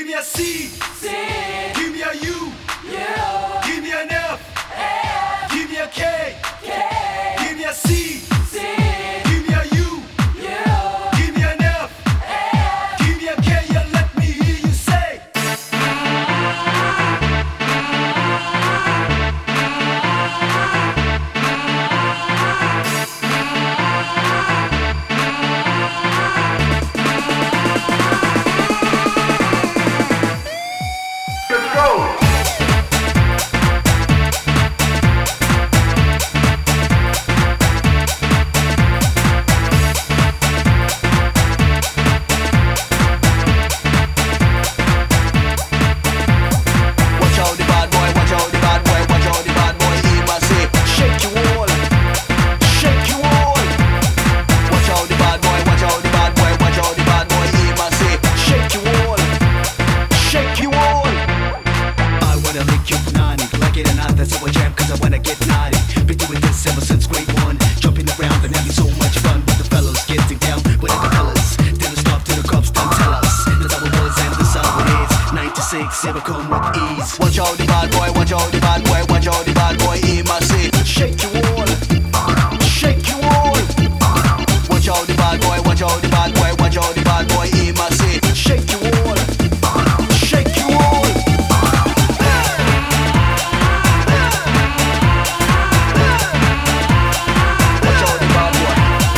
Give me a C. C. Give me a U. U. Give me an F. F. Give me a K. K. Give me a C. C. Give me a U. U. Give me an F. F. Give me a K. Yeah, let me hear you say. Let's go. Watch out the bad boy, watch out the bad boy, watch out the bad boy, he must say, shake you all, shake you all. Watch out the bad boy, watch out the bad boy, watch out the bad boy, he must say, shake you all, shake you all. I wanna lick your nanny, like it or not, that's how I jam, cause I wanna get naughty. Been doing this ever since grade 1, jumping around and having so much fun with the fellows, getting down with the fellas. Didn't stop till the cops done tell us, that's how it was and that's how it is. 96, ever come with ease. Watch out the bad boy, watch out the bad boy, watch out the bad boy, he must say, shake you all, shake you all. Watch out the bad boy, watch out the bad boy, watch out the bad boy, he must say, shake you all, shake you all. Watch out the bad boy.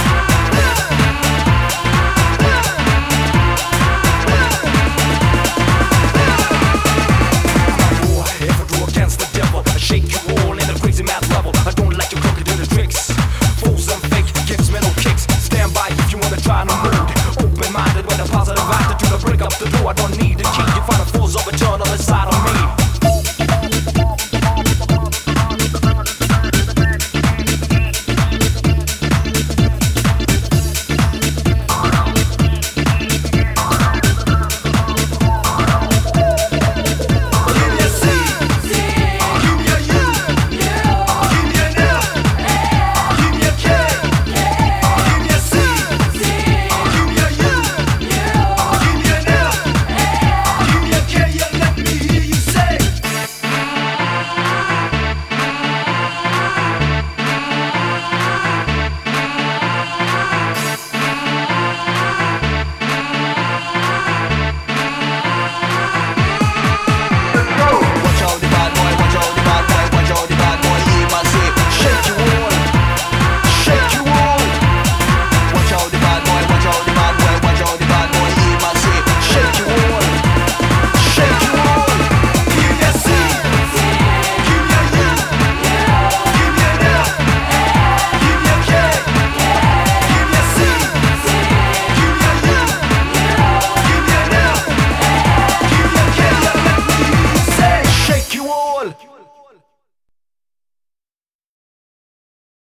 If I do against the devil, I shake you all in a crazy mad level. I don't like your crocodile tricks. Fools and fake gives me no kicks. Stand by if you wanna try no mood. Open minded with a positive attitude. I break up the door, I don't need a key. You find a fool's overturn on the side of